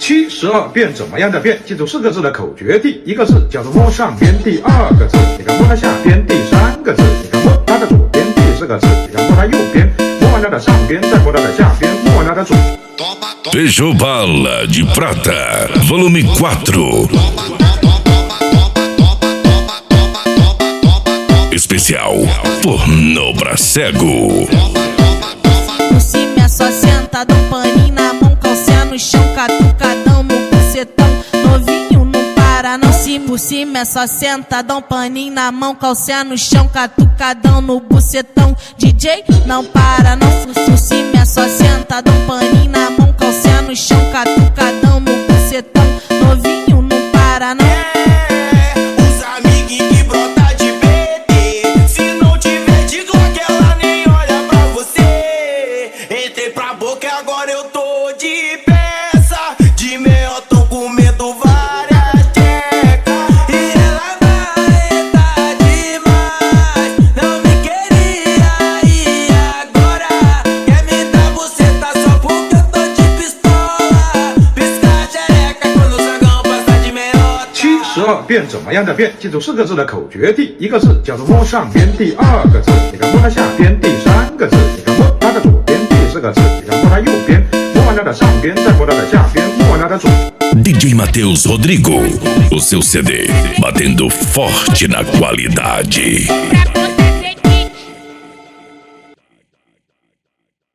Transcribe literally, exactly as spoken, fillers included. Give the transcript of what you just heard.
七十二变怎么样的变？记住四个字的口诀题，一个是叫做摸上边，第二个字你看摸它下边，第三个字你看摸它的左边，第四个字你看摸它右边，摸完它的上边，再摸它的下边，摸完它的左。 Fechou Bala de Prata, volume quatro. Especial Pornô pra Cego. Por cima é só senta, dá um paninho na mão, calcinha no chão, catucadão no bucetão. Novinho não para não, se por cima é só senta, dá um paninho na mão, calcinha no chão, catucadão no bucetão. D J não para não, por cima é só senta, dá um paninho na mão, calcinha no chão, catucadão no bucetão. Novinho não para não. 十二变怎么样的变？记住四个字的口诀题，一个是叫做摸上边，第二个字你看摸它下边，第三个字你看摸它的左边，第四个字你看摸它右边，摸完它的上边，再摸它的下边，摸完它的左。 D J Matheus Rodrigo, o seu C D batendo forte na qualidade.